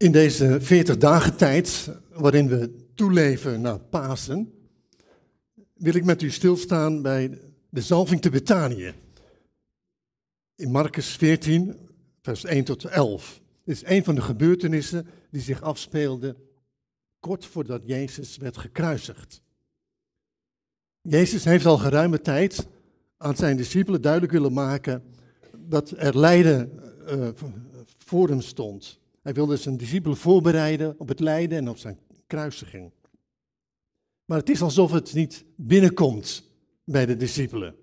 In deze 40 dagen tijd, waarin we toeleven naar Pasen, wil ik met u stilstaan bij de zalving te Betanië. In Marcus 14, vers 1 tot 11. Dit is een van de gebeurtenissen die zich afspeelden kort voordat Jezus werd gekruisigd. Jezus heeft al geruime tijd aan zijn discipelen duidelijk willen maken dat er lijden voor hem stond. Hij wilde zijn discipelen voorbereiden op het lijden en op zijn kruisiging. Maar het is alsof het niet binnenkomt bij de discipelen.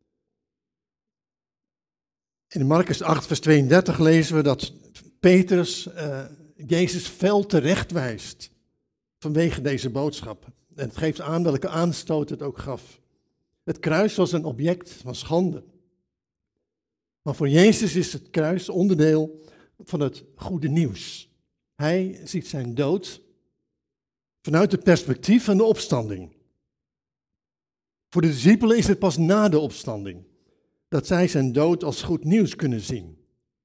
In Marcus 8, vers 32 lezen we dat Petrus Jezus fel terechtwijst vanwege deze boodschap. En het geeft aan welke aanstoot het ook gaf. Het kruis was een object van schande. Maar voor Jezus is het kruis onderdeel van het goede nieuws. Hij ziet zijn dood vanuit het perspectief van de opstanding. Voor de discipelen is het pas na de opstanding dat zij zijn dood als goed nieuws kunnen zien.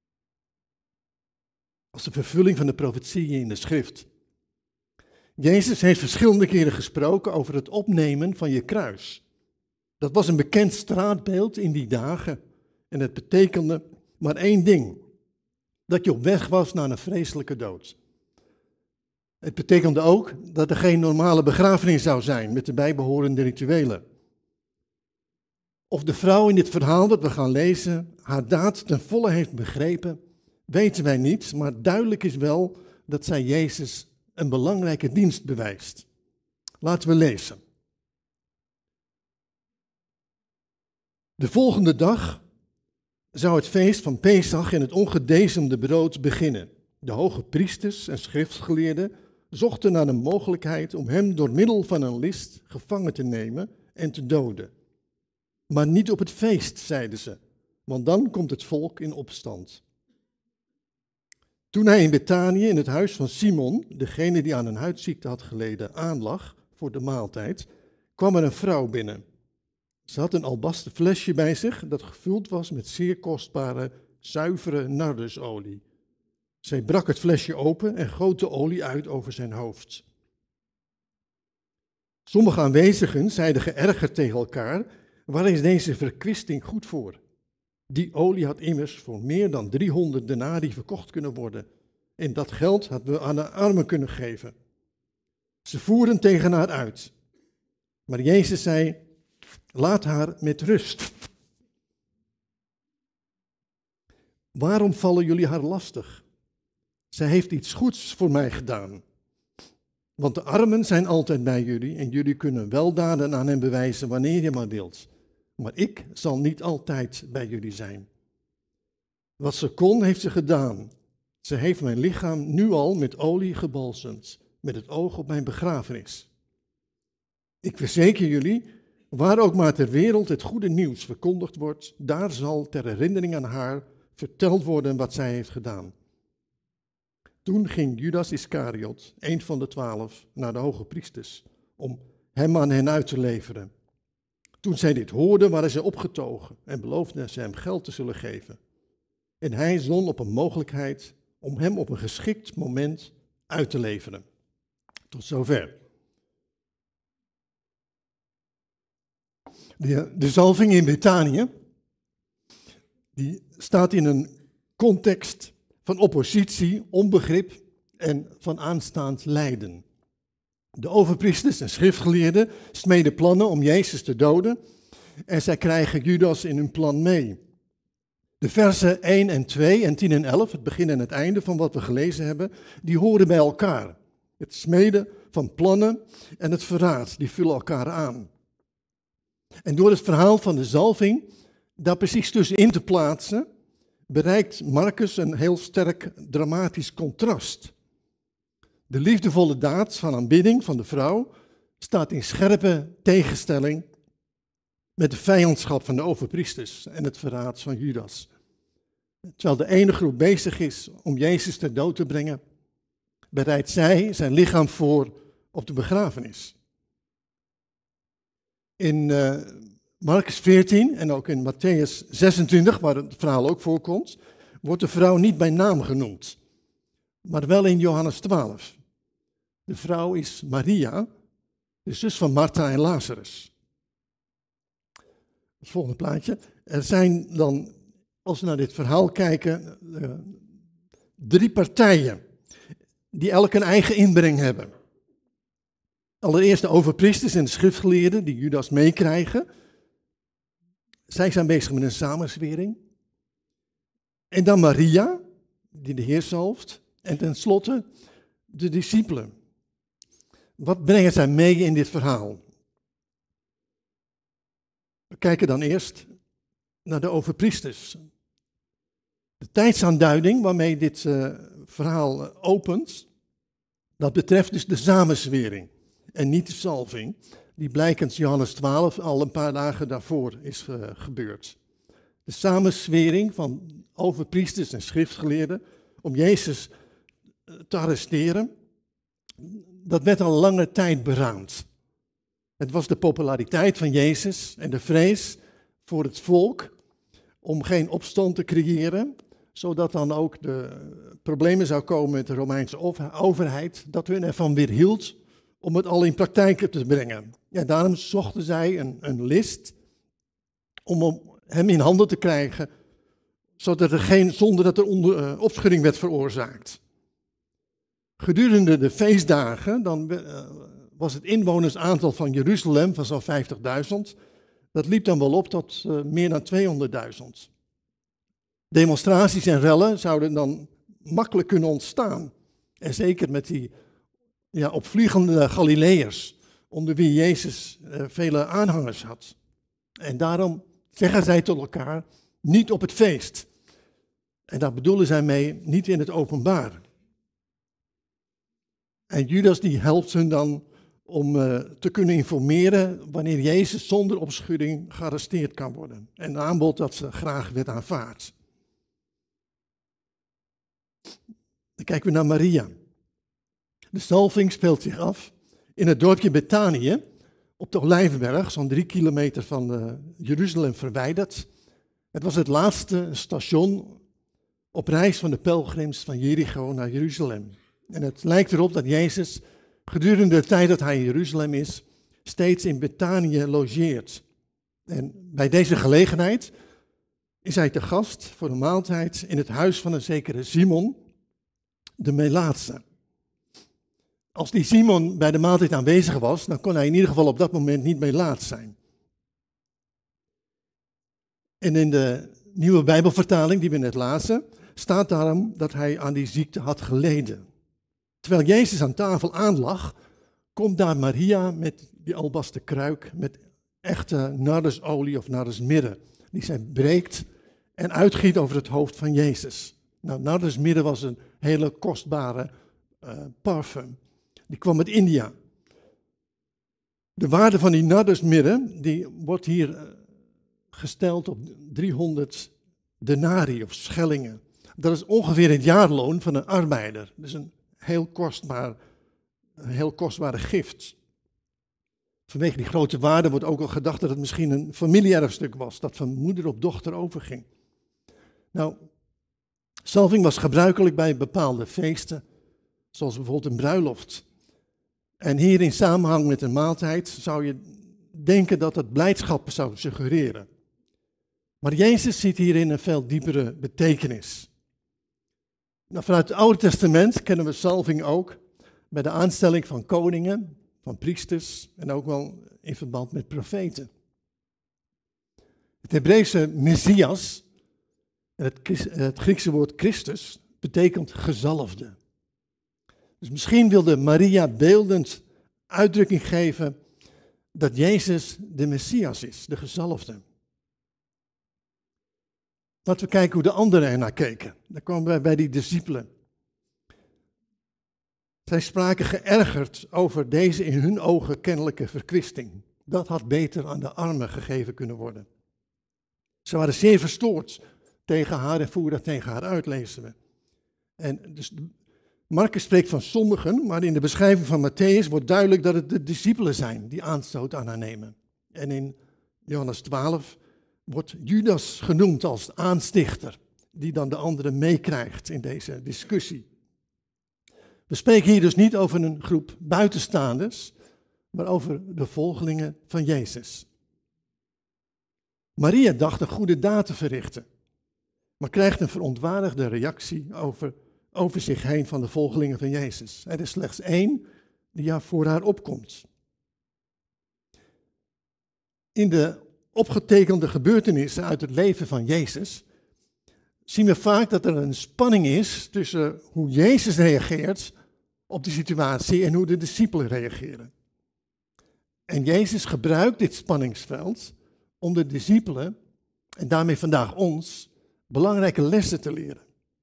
Als de vervulling van de profetieën in de schrift. Jezus heeft verschillende keren gesproken over het opnemen van je kruis. Dat was een bekend straatbeeld in die dagen en het betekende maar één ding. Dat je op weg was naar een vreselijke dood. Het betekende ook dat er geen normale begrafenis zou zijn met de bijbehorende rituelen. Of de vrouw in dit verhaal dat we gaan lezen haar daad ten volle heeft begrepen, weten wij niet, maar duidelijk is wel dat zij Jezus een belangrijke dienst bewijst. Laten we lezen. De volgende dag zou het feest van Pesach en het ongedezemde brood beginnen. De hoge priesters en schriftgeleerden zochten naar een mogelijkheid om hem door middel van een list gevangen te nemen en te doden. Maar niet op het feest, zeiden ze, want dan komt het volk in opstand. Toen hij in Betanië in het huis van Simon, degene die aan een huidziekte had geleden, aanlag voor de maaltijd, kwam er een vrouw binnen. Ze had een albasten flesje bij zich dat gevuld was met zeer kostbare, zuivere nardusolie. Zij brak het flesje open en goot de olie uit over zijn hoofd. Sommige aanwezigen zeiden geërgerd tegen elkaar: waar is deze verkwisting goed voor? Die olie had immers voor meer dan 300 denari verkocht kunnen worden. En dat geld hadden we aan de armen kunnen geven. Ze voeren tegen haar uit. Maar Jezus zei: laat haar met rust. Waarom vallen jullie haar lastig? Zij heeft iets goeds voor mij gedaan. Want de armen zijn altijd bij jullie en jullie kunnen weldaden aan hen bewijzen wanneer je maar wilt. Maar ik zal niet altijd bij jullie zijn. Wat ze kon, heeft ze gedaan. Ze heeft mijn lichaam nu al met olie gebalsemd, met het oog op mijn begrafenis. Ik verzeker jullie, waar ook maar ter wereld het goede nieuws verkondigd wordt, daar zal ter herinnering aan haar verteld worden wat zij heeft gedaan. Toen ging Judas Iscariot, een van de 12, naar de hoge priesters, om hem aan hen uit te leveren. Toen zij dit hoorden, waren zij opgetogen en beloofden ze hem geld te zullen geven. En hij zon op een mogelijkheid om hem op een geschikt moment uit te leveren. Tot zover. De zalving in Betanië, die staat in een context van oppositie, onbegrip en van aanstaand lijden. De overpriesters en schriftgeleerden smeden plannen om Jezus te doden en zij krijgen Judas in hun plan mee. De versen 1 en 2 en 10 en 11, het begin en het einde van wat we gelezen hebben, die horen bij elkaar. Het smeden van plannen en het verraad, die vullen elkaar aan. En door het verhaal van de zalving daar precies tussenin te plaatsen, bereikt Marcus een heel sterk dramatisch contrast. De liefdevolle daad van aanbidding van de vrouw staat in scherpe tegenstelling met de vijandschap van de overpriesters en het verraad van Judas. Terwijl de ene groep bezig is om Jezus ter dood te brengen, bereidt zij zijn lichaam voor op de begrafenis. In Marcus 14 en ook in Matthäus 26, waar het verhaal ook voorkomt, wordt de vrouw niet bij naam genoemd. maar wel in Johannes 12. De vrouw is Maria, de zus van Martha en Lazarus. Het volgende plaatje. Er zijn dan, als we naar dit verhaal kijken, 3 partijen die elk een eigen inbreng hebben. Allereerst de overpriesters en de schriftgeleerden die Judas meekrijgen. Zij zijn bezig met een samenzwering. En dan Maria, die de Heer zalft. En tenslotte de discipelen. Wat brengen zij mee in dit verhaal? We kijken dan eerst naar de overpriesters. De tijdsaanduiding waarmee dit verhaal opent, dat betreft dus de samenzwering en niet de zalving, die blijkens Johannes 12 al een paar dagen daarvoor is gebeurd. De samenzwering van overpriesters en schriftgeleerden om Jezus te arresteren, dat werd al lange tijd beraamd. Het was de populariteit van Jezus en de vrees voor het volk om geen opstand te creëren, zodat dan ook de problemen zou komen met de Romeinse overheid, dat hun ervan weerhield om het al in praktijk te brengen. Ja, daarom zochten zij een list om hem in handen te krijgen, zonder dat er opschudding werd veroorzaakt. Gedurende de feestdagen dan was het inwonersaantal van Jeruzalem van zo'n 50.000. Dat liep dan wel op tot meer dan 200.000. Demonstraties en rellen zouden dan makkelijk kunnen ontstaan. En zeker met die opvliegende Galileërs, onder wie Jezus vele aanhangers had. En daarom zeggen zij tot elkaar, niet op het feest. En daar bedoelen zij mee, niet in het openbaar. En Judas die helpt hun dan om te kunnen informeren wanneer Jezus zonder opschudding gearresteerd kan worden. Een aanbod dat ze graag werd aanvaard. Dan kijken we naar Maria. De zalving speelt zich af in het dorpje Betanië, op de Olijfberg, zo'n 3 kilometer van Jeruzalem verwijderd. Het was het laatste station op reis van de pelgrims van Jericho naar Jeruzalem. En het lijkt erop dat Jezus gedurende de tijd dat hij in Jeruzalem is, steeds in Betanië logeert. En bij deze gelegenheid is hij te gast voor een maaltijd in het huis van een zekere Simon, de Melaatse. Als die Simon bij de maaltijd aanwezig was, dan kon hij in ieder geval op dat moment niet Melaats zijn. En in de nieuwe Bijbelvertaling die we net lazen, staat daarom dat hij aan die ziekte had geleden. Terwijl Jezus aan tafel aanlag, komt daar Maria met die albasten kruik met echte nardesolie of nardesmirre, die zij breekt en uitgiet over het hoofd van Jezus. Nou, nardesmirre was een hele kostbare parfum. Die kwam uit India. De waarde van die nardesmirre, die wordt hier gesteld op 300 denari of schellingen. Dat is ongeveer het jaarloon van een arbeider. Dus een heel kostbare gift. Vanwege die grote waarde wordt ook al gedacht dat het misschien een familieerfstuk was, dat van moeder op dochter overging. Nou, zalving was gebruikelijk bij bepaalde feesten, zoals bijvoorbeeld een bruiloft. En hier in samenhang met een maaltijd zou je denken dat het blijdschap zou suggereren. Maar Jezus ziet hierin een veel diepere betekenis. Nou, vanuit het Oude Testament kennen we zalving ook bij de aanstelling van koningen, van priesters en ook wel in verband met profeten. Het Hebreeuwse Messias, het Griekse woord Christus, betekent gezalfde. Dus misschien wilde Maria beeldend uitdrukking geven dat Jezus de Messias is, de gezalfde. Laten we kijken hoe de anderen ernaar keken. Dan komen we bij die discipelen. Zij spraken geërgerd over deze in hun ogen kennelijke verkwisting. Dat had beter aan de armen gegeven kunnen worden. Ze waren zeer verstoord tegen haar en voerden dat tegen haar uit, lezen we. En dus Marcus spreekt van sommigen, maar in de beschrijving van Matthäus wordt duidelijk dat het de discipelen zijn die aanstoot aan haar nemen. En in Johannes 12 wordt Judas genoemd als aanstichter, die dan de anderen meekrijgt in deze discussie. We spreken hier dus niet over een groep buitenstaanders, maar over de volgelingen van Jezus. Maria dacht een goede daad te verrichten, maar krijgt een verontwaardigde reactie over zich heen van de volgelingen van Jezus. Er is slechts één die voor haar opkomt. In de opgetekende gebeurtenissen uit het leven van Jezus zien we vaak dat er een spanning is tussen hoe Jezus reageert op de situatie en hoe de discipelen reageren. En Jezus gebruikt dit spanningsveld om de discipelen, en daarmee vandaag ons, belangrijke lessen te leren.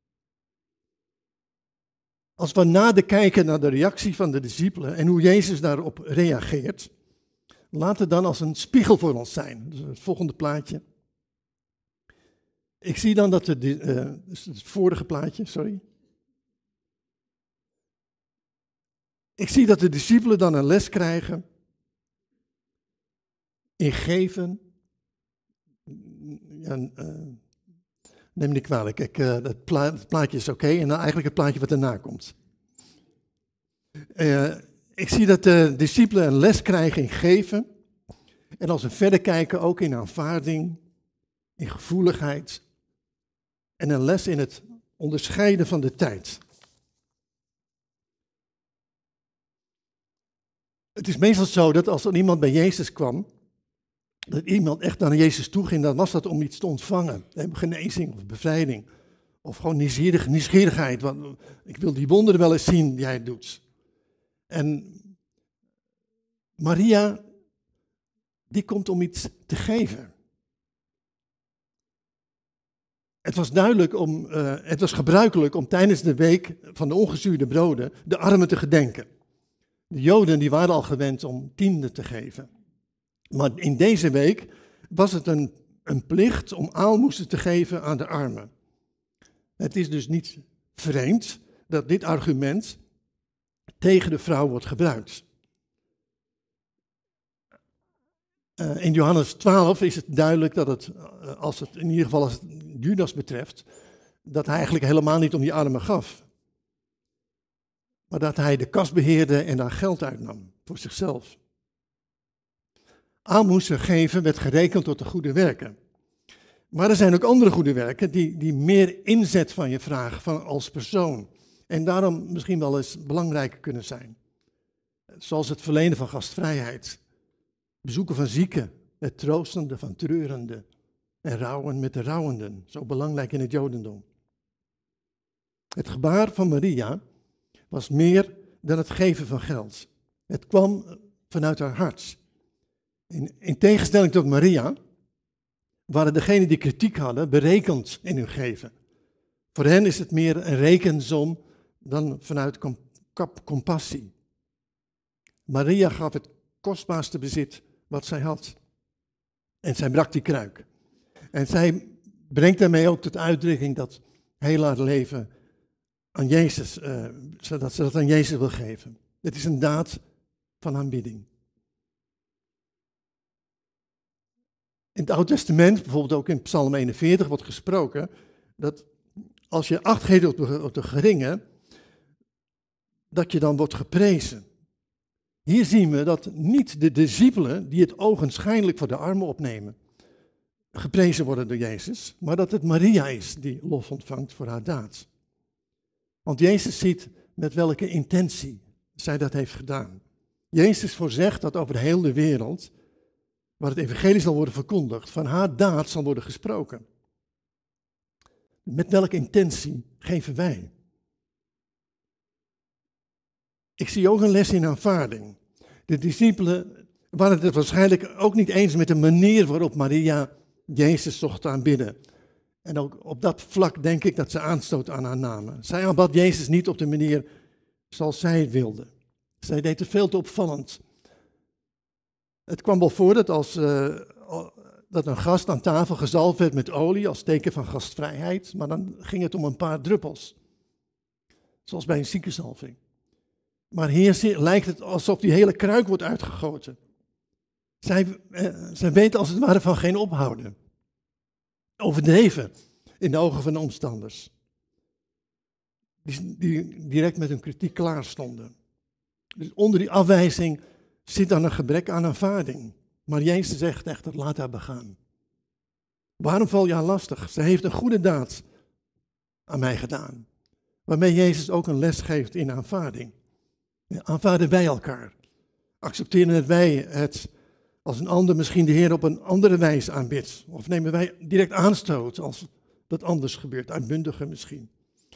Als we nader kijken naar de reactie van de discipelen en hoe Jezus daarop reageert, laat het dan als een spiegel voor ons zijn. Dus het volgende plaatje. Ik zie dan dat het vorige plaatje, sorry. Ik zie dat de discipelen dan een les krijgen in geven. Ja, neem me niet kwalijk, het plaatje is oké, en dan eigenlijk het plaatje wat erna komt. Ik zie dat de discipelen een les krijgen in geven. En als we verder kijken, ook in aanvaarding, in gevoeligheid. En een les in het onderscheiden van de tijd. Het is meestal zo dat als er iemand bij Jezus kwam, dat iemand echt naar Jezus toe ging, dan was dat om iets te ontvangen. Genezing of bevrijding. Of gewoon nieuwsgierigheid. Want ik wil die wonderen wel eens zien die hij doet. En Maria, die komt om iets te geven. Het was gebruikelijk om tijdens de week van de ongezuurde broden de armen te gedenken. De Joden die waren al gewend om tienden te geven. Maar in deze week was het een plicht om aalmoezen te geven aan de armen. Het is dus niet vreemd dat dit argument tegen de vrouw wordt gebruikt. In Johannes 12 is het duidelijk dat als het Judas betreft, dat hij eigenlijk helemaal niet om die armen gaf. Maar dat hij de kas beheerde en daar geld uitnam voor zichzelf. Aalmoezen geven werd gerekend tot de goede werken. Maar er zijn ook andere goede werken die meer inzet van je vragen als persoon. En daarom misschien wel eens belangrijker kunnen zijn. Zoals het verlenen van gastvrijheid. Bezoeken van zieken, het troostende van treurenden en rouwen met de rouwenden, zo belangrijk in het Jodendom. Het gebaar van Maria was meer dan het geven van geld. Het kwam vanuit haar hart. In tegenstelling tot Maria waren degenen die kritiek hadden berekend in hun geven. Voor hen is het meer een rekensom dan vanuit compassie. Maria gaf het kostbaarste bezit wat zij had. En zij brak die kruik. En zij brengt daarmee ook tot uitdrukking dat heel haar leven aan Jezus, zodat ze dat aan Jezus wil geven. Het is een daad van aanbidding. In het Oude Testament, bijvoorbeeld ook in Psalm 41, wordt gesproken dat als je acht geeft op de geringe, dat je dan wordt geprezen. Hier zien we dat niet de discipelen, die het ogenschijnlijk voor de armen opnemen, geprezen worden door Jezus, maar dat het Maria is die lof ontvangt voor haar daad. Want Jezus ziet met welke intentie zij dat heeft gedaan. Jezus voorzegt dat over heel de wereld, waar het evangelie zal worden verkondigd, van haar daad zal worden gesproken. Met welke intentie geven wij? Ik zie ook een les in aanvaarding. De discipelen waren het waarschijnlijk ook niet eens met de manier waarop Maria Jezus zocht te aanbidden. En ook op dat vlak denk ik dat ze aanstoot aan haar namen. Zij aanbad Jezus niet op de manier zoals zij wilde. Zij deed het veel te opvallend. Het kwam wel voor dat dat een gast aan tafel gezalfd werd met olie als teken van gastvrijheid, maar dan ging het om een paar druppels. Zoals bij een ziekenzalving. Maar hier lijkt het alsof die hele kruik wordt uitgegoten. Zij weten als het ware van geen ophouden. Overdreven in de ogen van de omstanders. die direct met hun kritiek klaar stonden. Dus onder die afwijzing zit dan een gebrek aan aanvaarding. Maar Jezus zegt echter, laat haar begaan. Waarom val je haar lastig? Ze heeft een goede daad aan mij gedaan. Waarmee Jezus ook een les geeft in aanvaarding. Aanvaarden wij elkaar. Accepteren dat wij het als een ander misschien de Heer op een andere wijze aanbidt. Of nemen wij direct aanstoot als dat anders gebeurt, uitbundiger misschien.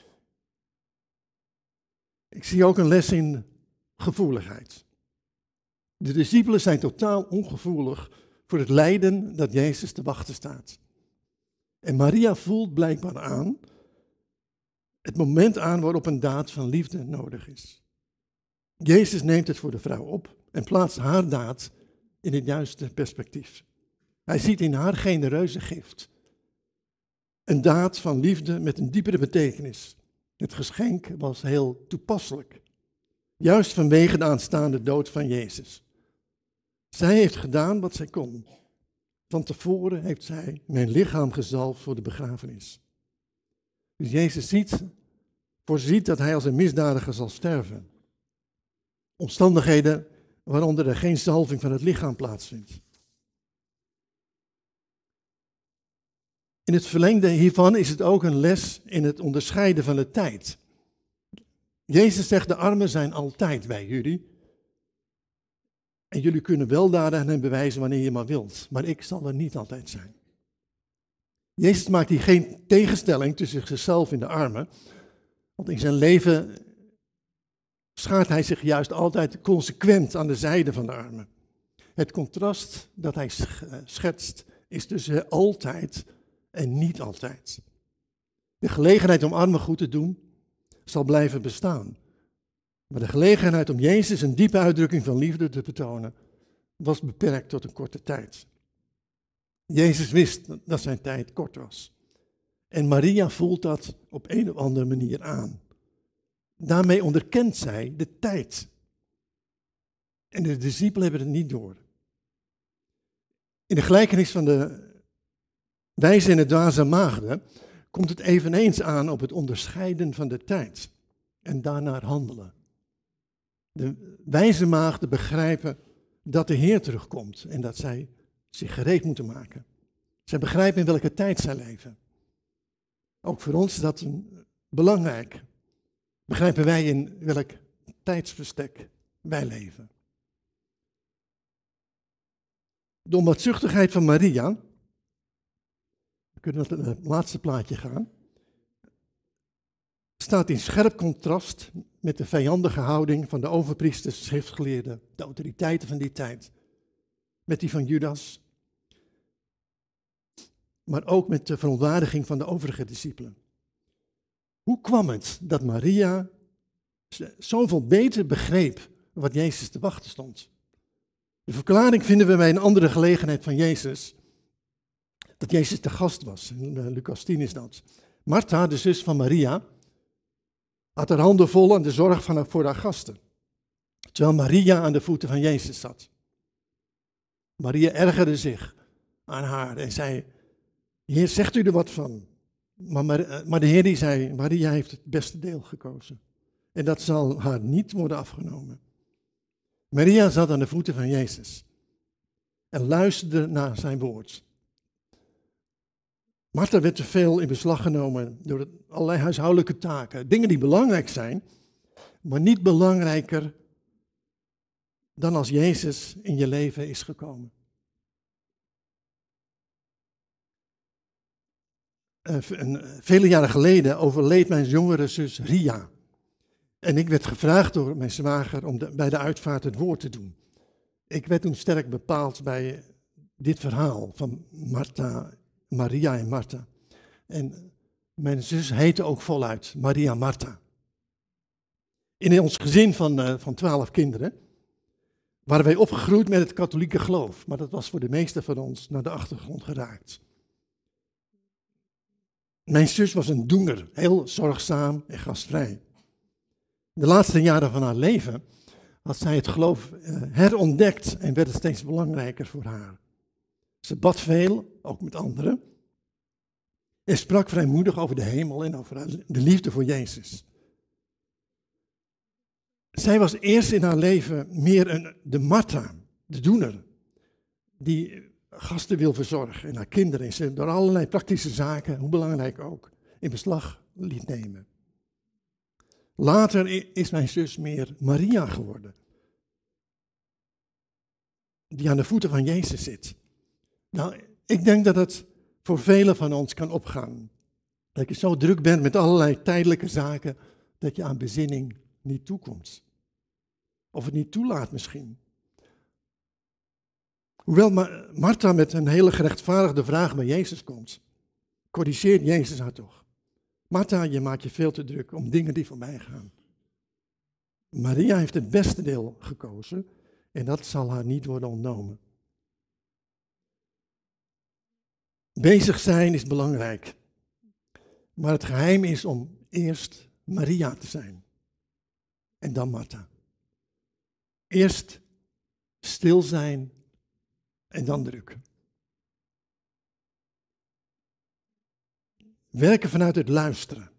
Ik zie ook een les in gevoeligheid. De discipelen zijn totaal ongevoelig voor het lijden dat Jezus te wachten staat. En Maria voelt blijkbaar aan het moment aan waarop een daad van liefde nodig is. Jezus neemt het voor de vrouw op en plaatst haar daad in het juiste perspectief. Hij ziet in haar genereuze gift een daad van liefde met een diepere betekenis. Het geschenk was heel toepasselijk, juist vanwege de aanstaande dood van Jezus. Zij heeft gedaan wat zij kon. Van tevoren heeft zij mijn lichaam gezalfd voor de begrafenis. Dus Jezus voorziet dat hij als een misdadiger zal sterven. Omstandigheden waaronder er geen zalving van het lichaam plaatsvindt. In het verlengde hiervan is het ook een les in het onderscheiden van de tijd. Jezus zegt, de armen zijn altijd bij jullie. En jullie kunnen weldaden aan hen bewijzen wanneer je maar wilt. Maar ik zal er niet altijd zijn. Jezus maakt hier geen tegenstelling tussen zichzelf en de armen. Want in zijn leven schaart hij zich juist altijd consequent aan de zijde van de armen. Het contrast dat hij schetst is tussen altijd en niet altijd. De gelegenheid om armen goed te doen zal blijven bestaan. Maar de gelegenheid om Jezus een diepe uitdrukking van liefde te betonen was beperkt tot een korte tijd. Jezus wist dat zijn tijd kort was. En Maria voelt dat op een of andere manier aan. Daarmee onderkent zij de tijd. En de discipelen hebben het niet door. In de gelijkenis van de wijze en de dwaze maagden komt het eveneens aan op het onderscheiden van de tijd en daarnaar handelen. De wijze maagden begrijpen dat de Heer terugkomt en dat zij zich gereed moeten maken. Zij begrijpen in welke tijd zij leven. Ook voor ons is dat belangrijk. Begrijpen wij in welk tijdsbestek wij leven. De onbaatzuchtigheid van Maria, we kunnen naar het laatste plaatje gaan, staat in scherp contrast met de vijandige houding van de overpriesters, schriftgeleerden, de autoriteiten van die tijd. Met die van Judas, maar ook met de verontwaardiging van de overige discipelen. Hoe kwam het dat Maria zoveel beter begreep wat Jezus te wachten stond? De verklaring vinden we bij een andere gelegenheid van Jezus, dat Jezus te gast was. In Lucas 10 is dat. Martha, de zus van Maria, had haar handen vol aan de zorg voor haar gasten, terwijl Maria aan de voeten van Jezus zat. Maria ergerde zich aan haar en zei, Heer, zegt u er wat van? Maar de Heer die zei, Maria heeft het beste deel gekozen. En dat zal haar niet worden afgenomen. Maria zat aan de voeten van Jezus en luisterde naar zijn woord. Martha werd te veel in beslag genomen door allerlei huishoudelijke taken. Dingen die belangrijk zijn, maar niet belangrijker dan als Jezus in je leven is gekomen. Vele jaren geleden overleed mijn jongere zus Ria. En ik werd gevraagd door mijn zwager om bij de uitvaart het woord te doen. Ik werd toen sterk bepaald bij dit verhaal van Maria en Martha. En mijn zus heette ook voluit Maria Martha. In ons gezin van 12 kinderen waren wij opgegroeid met het katholieke geloof. Maar dat was voor de meesten van ons naar de achtergrond geraakt. Mijn zus was een doener, heel zorgzaam en gastvrij. De laatste jaren van haar leven had zij het geloof herontdekt en werd het steeds belangrijker voor haar. Ze bad veel, ook met anderen, en sprak vrijmoedig over de hemel en over de liefde voor Jezus. Zij was eerst in haar leven meer de Martha, de doener, die gasten wil verzorgen en haar kinderen en ze door allerlei praktische zaken, hoe belangrijk ook, in beslag liet nemen. Later is mijn zus meer Maria geworden, die aan de voeten van Jezus zit. Nou, ik denk dat het voor velen van ons kan opgaan. Dat je zo druk bent met allerlei tijdelijke zaken, dat je aan bezinning niet toekomt. Of het niet toelaat misschien. Hoewel Martha met een hele gerechtvaardigde vraag bij Jezus komt, corrigeert Jezus haar toch. Martha, je maakt je veel te druk om dingen die voorbij gaan. Maria heeft het beste deel gekozen en dat zal haar niet worden ontnomen. Bezig zijn is belangrijk, maar het geheim is om eerst Maria te zijn en dan Martha. Eerst stil zijn en dan druk. Werken vanuit het luisteren.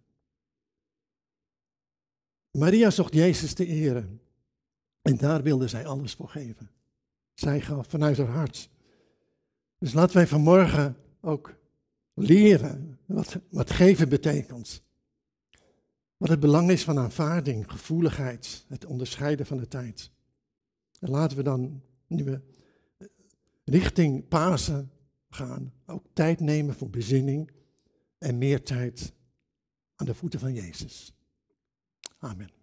Maria zocht Jezus te eren en daar wilde zij alles voor geven. Zij gaf vanuit haar hart. Dus laten wij vanmorgen ook leren wat geven betekent. Wat het belang is van aanvaarding, gevoeligheid, het onderscheiden van de tijd. En laten we dan, nu we richting Pasen gaan, ook tijd nemen voor bezinning en meer tijd aan de voeten van Jezus. Amen.